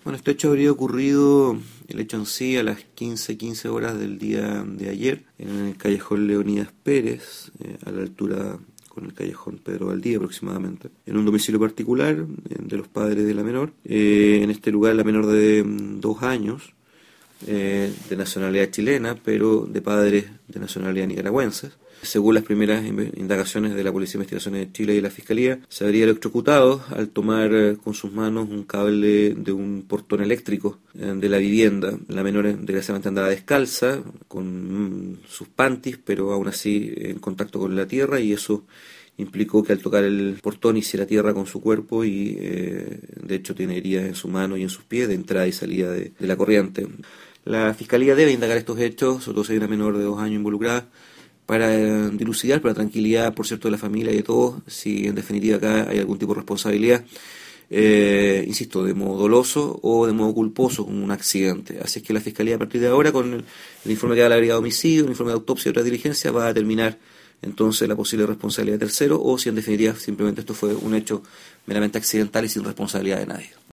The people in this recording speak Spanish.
Bueno, este hecho habría ocurrido, el hecho en sí, a las 15:15 horas del día de ayer, en el callejón Leonidas Pérez, a la altura con el callejón Pedro Valdía aproximadamente, en un domicilio particular de los padres de la menor. En este lugar la menor de 2 años, de nacionalidad chilena, pero de padres de nacionalidad nicaragüenses. Según las primeras indagaciones de la Policía de Investigaciones de Chile y de la Fiscalía, se habría electrocutado al tomar con sus manos un cable de un portón eléctrico de la vivienda. La menor desgraciadamente andaba descalza, con sus panties, pero aún así en contacto con la tierra, y eso implicó que al tocar el portón hiciera tierra con su cuerpo y de hecho tiene heridas en su mano y en sus pies de entrada y salida de la corriente. La Fiscalía debe indagar estos hechos, sobre todo si hay una menor de 2 años involucrada, para dilucidar, para la tranquilidad, por cierto, de la familia y de todos, si en definitiva acá hay algún tipo de responsabilidad, insisto, de modo doloso o de modo culposo, como un accidente. Así es que la Fiscalía a partir de ahora, con el informe que da la Brigada de Homicidio, el informe de autopsia y otras diligencias, va a determinar entonces la posible responsabilidad de tercero, o si en definitiva simplemente esto fue un hecho meramente accidental y sin responsabilidad de nadie.